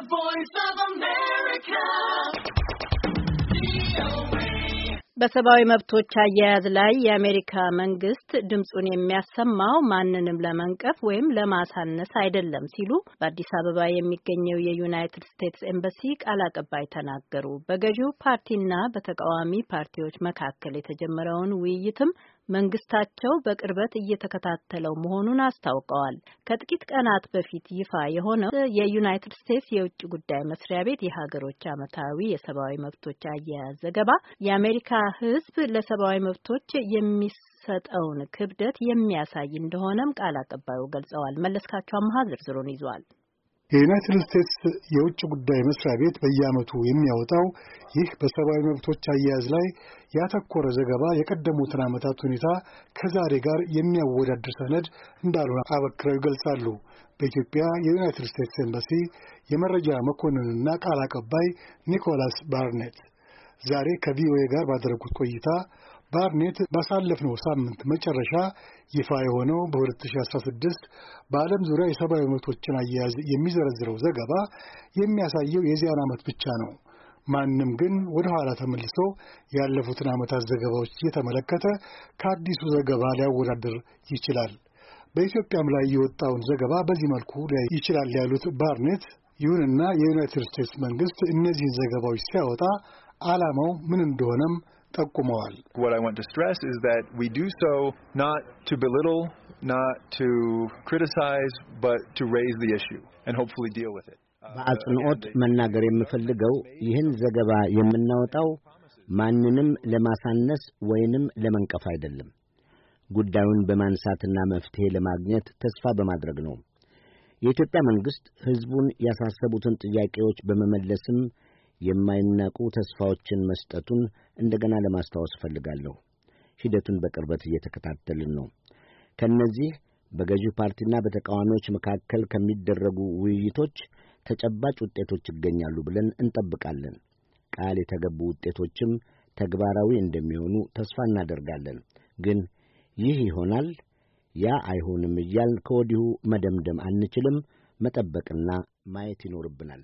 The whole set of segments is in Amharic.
voice of America. በሰብአዊ መብቶች አያያዝ ላይ የአሜሪካ መንግስት ድምጹን የሚያሰማው ማንንም ለመንቀፍ ወይም ለማሳነስ አይደለም ሲሉ በአዲስ አበባ የሚገኘው የዩናይትድ ስቴትስ ኤምባሲ ቃል አቀባይ ተናገሩ። በገዢው ፓርቲና በተቃዋሚ ፓርቲዎች መካከል የተጀመረውን ውይይትም መንግስታቸው በቅርበት እየተከታተለው መሆኑን አስታውቀዋል። ከጥቂት ቀናት በፊት ይፋ የሆነው የዩናይትድ ስቴትስ የውጭ ጉዳይ መስሪያ ቤት የሀገሮች ዓመታዊ የሰብአዊ መብቶች አያያዝ ዘገባ የአሜሪካ ሕዝብ ለሰብአዊ መብቶች የሚሰጠውን ክብደት የሚያሳይ እንደሆነም ቃል አቀባዩ ገልጸዋል። መለስካቸው አምሃ ዝርዝሩን ይዟል። የዩናይትድ ስቴትስ የውጭ ጉዳይ መስሪያ ቤት በየዓመቱ የሚያወጣው ይህ በሰብአዊ መብቶች አያያዝ ላይ ያተኮረ ዘገባ የቀደሙትን ዓመታት ሁኔታ ከዛሬ ጋር የሚያወዳድር ሰነድ እንዳልሆነ አበክረው ይገልጻሉ። በኢትዮጵያ የዩናይትድ ስቴትስ ኤምባሲ የመረጃ መኮንንና ቃል አቀባይ ኒኮላስ ባርኔት ዛሬ ከቪኦኤ ጋር ባደረጉት ቆይታ ባርኔት ባሳለፍነው ሳምንት መጨረሻ ይፋ የሆነው በ2016 በዓለም ዙሪያ የሰብአዊ መብቶችን አያያዝ የሚዘረዝረው ዘገባ የሚያሳየው የዚያን ዓመት ብቻ ነው። ማንም ግን ወደ ኋላ ተመልሶ ያለፉትን ዓመታት ዘገባዎች እየተመለከተ ከአዲሱ ዘገባ ሊያወዳድር ይችላል። በኢትዮጵያም ላይ የወጣውን ዘገባ በዚህ መልኩ ሊያይ ይችላል ያሉት ባርኔት፣ ይሁንና የዩናይትድ ስቴትስ መንግስት እነዚህን ዘገባዎች ሲያወጣ ዓላማው ምን እንደሆነም ጠቁመዋል። What I want to stress is that we do so not to belittle, not to criticize, but to raise the issue and hopefully deal with it. በአጽንኦት መናገር የምፈልገው ይህን ዘገባ የምናወጣው ማንንም ለማሳነስ ወይንም ለመንቀፍ አይደለም። ጉዳዩን በማንሳትና መፍትሄ ለማግኘት ተስፋ በማድረግ ነው። የኢትዮጵያ መንግስት ህዝቡን ያሳሰቡትን ጥያቄዎች በመመለስም የማይናቁ ተስፋዎችን መስጠቱን እንደገና ለማስታወስ ፈልጋለሁ። ሂደቱን በቅርበት እየተከታተልን ነው። ከነዚህ በገዢው ፓርቲና በተቃዋሚዎች መካከል ከሚደረጉ ውይይቶች ተጨባጭ ውጤቶች ይገኛሉ ብለን እንጠብቃለን። ቃል የተገቡ ውጤቶችም ተግባራዊ እንደሚሆኑ ተስፋ እናደርጋለን። ግን ይህ ይሆናል፣ ያ አይሆንም እያልን ከወዲሁ መደምደም አንችልም። መጠበቅና ማየት ይኖርብናል።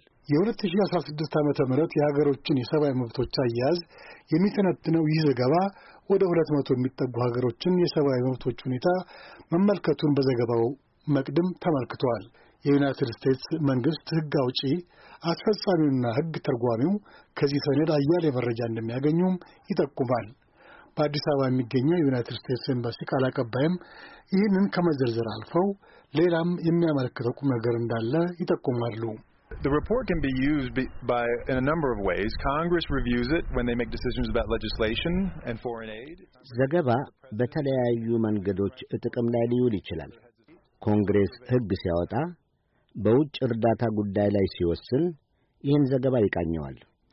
የ2016 ዓመተ ምህረት የሀገሮችን የሰብአዊ መብቶች አያያዝ የሚተነትነው ይህ ዘገባ ወደ 200 የሚጠጉ ሀገሮችን የሰብአዊ መብቶች ሁኔታ መመልከቱን በዘገባው መቅድም ተመልክቷል። የዩናይትድ ስቴትስ መንግስት ሕግ አውጪ፣ አስፈጻሚውና ሕግ ተርጓሚው ከዚህ ሰነድ አያሌ መረጃ እንደሚያገኙም ይጠቁማል። በአዲስ አበባ የሚገኘው የዩናይትድ ስቴትስ ኤምባሲ ቃል አቀባይም ይህንን ከመዘርዘር አልፈው ሌላም የሚያመለክተው ቁም ነገር እንዳለ ይጠቁማሉ። The report can be used in a number of ways. Congress reviews it when they make decisions about legislation and foreign aid. ዘገባ በተለያዩ መንገዶች ጥቅም ላይ ሊውል ይችላል። ኮንግሬስ ሕግ ሲያወጣ፣ በውጭ እርዳታ ጉዳይ ላይ ሲወስን ይህን ዘገባ ይቃኘዋል።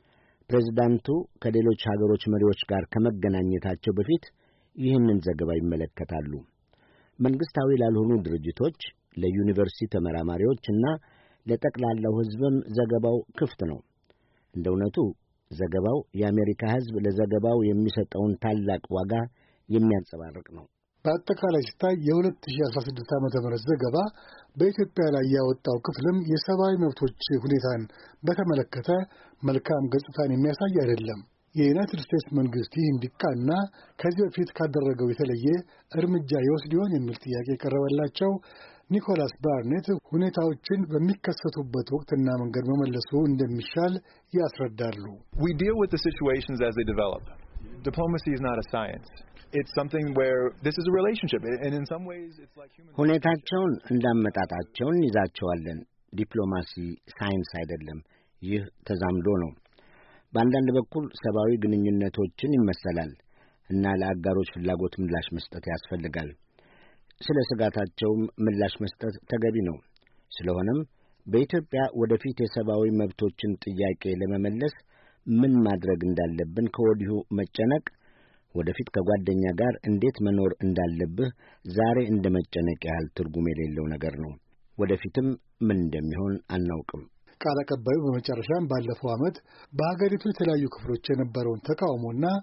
ፕሬዝዳንቱ ከሌሎች ሀገሮች መሪዎች ጋር ከመገናኘታቸው በፊት ይህንን ዘገባ ይመለከታሉ። መንግስታዊ ላልሆኑ ድርጅቶች፣ ለዩኒቨርሲቲ ተመራማሪዎችና ለጠቅላላው ሕዝብም ዘገባው ክፍት ነው። እንደ እውነቱ ዘገባው የአሜሪካ ሕዝብ ለዘገባው የሚሰጠውን ታላቅ ዋጋ የሚያንጸባርቅ ነው። በአጠቃላይ ሲታይ የ2016 ዓ.ም ዘገባ በኢትዮጵያ ላይ ያወጣው ክፍልም የሰብአዊ መብቶች ሁኔታን በተመለከተ መልካም ገጽታን የሚያሳይ አይደለም። የዩናይትድ ስቴትስ መንግስት ይህ እንዲቃና ከዚህ በፊት ካደረገው የተለየ እርምጃ ይወስድ ይሆን የሚል ጥያቄ የቀረበላቸው ኒኮላስ ባርኔት ሁኔታዎችን በሚከሰቱበት ወቅትና መንገድ መመለሱ እንደሚሻል ያስረዳሉ። We deal with the situations as they develop. Diplomacy is not a science. It's something where this is a relationship, and in some ways it's like human. ሁኔታቸውን እንዳመጣጣቸውን ይዛቸዋለን። ዲፕሎማሲ ሳይንስ አይደለም፣ ይህ ተዛምዶ ነው። በአንዳንድ በኩል ሰብአዊ ግንኙነቶችን ይመሰላል እና ለአጋሮች ፍላጎት ምላሽ መስጠት ያስፈልጋል። ስለ ስጋታቸውም ምላሽ መስጠት ተገቢ ነው። ስለሆነም በኢትዮጵያ ወደፊት የሰብአዊ መብቶችን ጥያቄ ለመመለስ ምን ማድረግ እንዳለብን ከወዲሁ መጨነቅ፣ ወደፊት ከጓደኛ ጋር እንዴት መኖር እንዳለብህ ዛሬ እንደ መጨነቅ ያህል ትርጉም የሌለው ነገር ነው። ወደፊትም ምን እንደሚሆን አናውቅም። ቃል አቀባዩ በመጨረሻም ባለፈው ዓመት በሀገሪቱ የተለያዩ ክፍሎች የነበረውን ተቃውሞና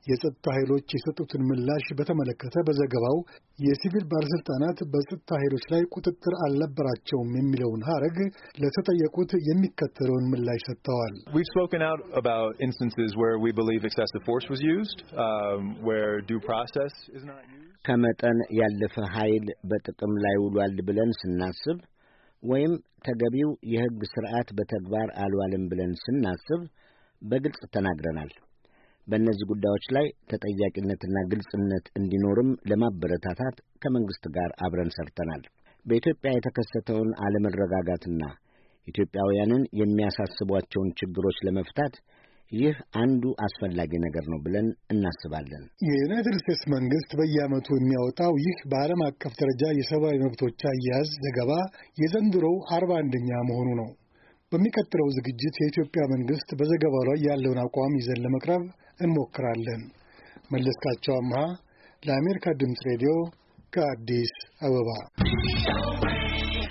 የጸጥታ ኃይሎች የሰጡትን ምላሽ በተመለከተ በዘገባው የሲቪል ባለስልጣናት በጸጥታ ኃይሎች ላይ ቁጥጥር አልነበራቸውም የሚለውን ሐረግ ለተጠየቁት የሚከተለውን ምላሽ ሰጥተዋል። We've spoken out about instances where we believe excessive force was used, where due process is not used. ከመጠን ያለፈ ኃይል በጥቅም ላይ ውሏል ብለን ስናስብ ወይም ተገቢው የሕግ ሥርዓት በተግባር አልዋለም ብለን ስናስብ በግልጽ ተናግረናል። በእነዚህ ጉዳዮች ላይ ተጠያቂነትና ግልጽነት እንዲኖርም ለማበረታታት ከመንግስት ጋር አብረን ሰርተናል። በኢትዮጵያ የተከሰተውን አለመረጋጋትና ኢትዮጵያውያንን የሚያሳስቧቸውን ችግሮች ለመፍታት ይህ አንዱ አስፈላጊ ነገር ነው ብለን እናስባለን። የዩናይትድ ስቴትስ መንግስት በየዓመቱ የሚያወጣው ይህ በዓለም አቀፍ ደረጃ የሰብአዊ መብቶች አያያዝ ዘገባ የዘንድሮው 41ኛ መሆኑ ነው። በሚቀጥለው ዝግጅት የኢትዮጵያ መንግስት በዘገባው ላይ ያለውን አቋም ይዘን ለመቅረብ እንሞክራለን። መለስካቸው አምሃ ለአሜሪካ ድምፅ ሬዲዮ ከአዲስ አበባ